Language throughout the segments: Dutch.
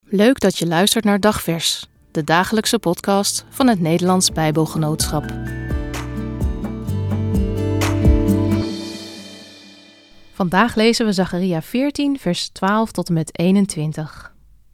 Leuk dat je luistert naar Dagvers, de dagelijkse podcast van het Nederlands Bijbelgenootschap. Vandaag lezen we Zacharia 14, vers 12 tot en met 21.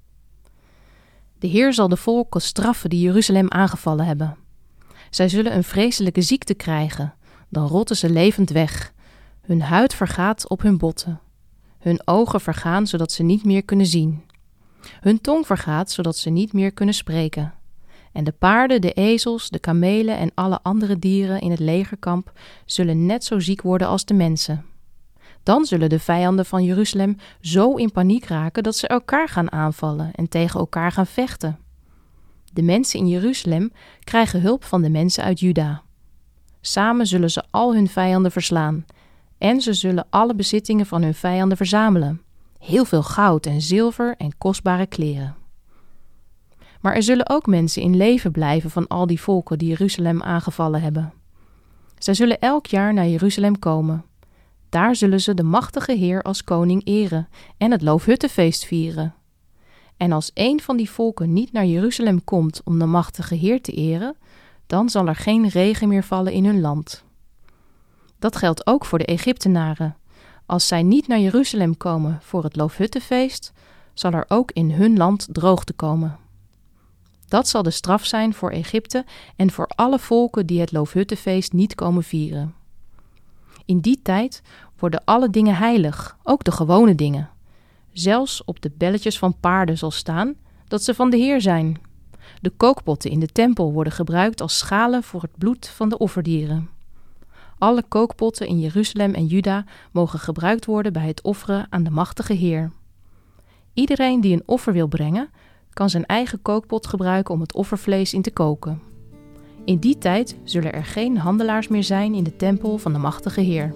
De Heer zal de volken straffen die Jeruzalem aangevallen hebben. Zij zullen een vreselijke ziekte krijgen, dan rotten ze levend weg. Hun huid vergaat op hun botten. Hun ogen vergaan, zodat ze niet meer kunnen zien. Hun tong vergaat, zodat ze niet meer kunnen spreken. En de paarden, de ezels, de kamelen en alle andere dieren in het legerkamp zullen net zo ziek worden als de mensen. Dan zullen de vijanden van Jeruzalem zo in paniek raken dat ze elkaar gaan aanvallen en tegen elkaar gaan vechten. De mensen in Jeruzalem krijgen hulp van de mensen uit Juda. Samen zullen ze al hun vijanden verslaan en ze zullen alle bezittingen van hun vijanden verzamelen. Heel veel goud en zilver en kostbare kleren. Maar er zullen ook mensen in leven blijven van al die volken die Jeruzalem aangevallen hebben. Zij zullen elk jaar naar Jeruzalem komen. Daar zullen ze de machtige Heer als koning eren en het Loofhuttenfeest vieren. En als een van die volken niet naar Jeruzalem komt om de machtige Heer te eren, dan zal er geen regen meer vallen in hun land. Dat geldt ook voor de Egyptenaren. Als zij niet naar Jeruzalem komen voor het Loofhuttenfeest, zal er ook in hun land droogte komen. Dat zal de straf zijn voor Egypte en voor alle volken die het Loofhuttenfeest niet komen vieren. In die tijd worden alle dingen heilig, ook de gewone dingen. Zelfs op de belletjes van paarden zal staan dat ze van de Heer zijn. De kookpotten in de tempel worden gebruikt als schalen voor het bloed van de offerdieren. Alle kookpotten in Jeruzalem en Juda mogen gebruikt worden bij het offeren aan de machtige Heer. Iedereen die een offer wil brengen, kan zijn eigen kookpot gebruiken om het offervlees in te koken. In die tijd zullen er geen handelaars meer zijn in de tempel van de machtige Heer.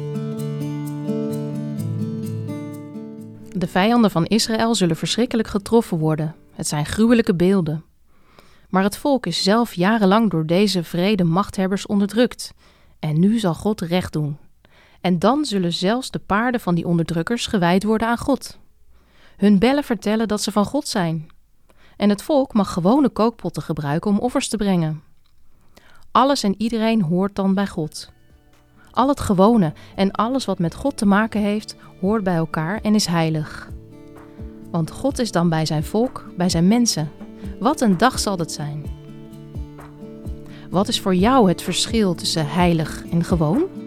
De vijanden van Israël zullen verschrikkelijk getroffen worden. Het zijn gruwelijke beelden. Maar het volk is zelf jarenlang door deze wrede machthebbers onderdrukt. En nu zal God recht doen. En dan zullen zelfs de paarden van die onderdrukkers gewijd worden aan God. Hun bellen vertellen dat ze van God zijn. En het volk mag gewone kookpotten gebruiken om offers te brengen. Alles en iedereen hoort dan bij God. Al het gewone en alles wat met God te maken heeft, hoort bij elkaar en is heilig. Want God is dan bij zijn volk, bij zijn mensen. Wat een dag zal dat zijn. Wat is voor jou het verschil tussen heilig en gewoon?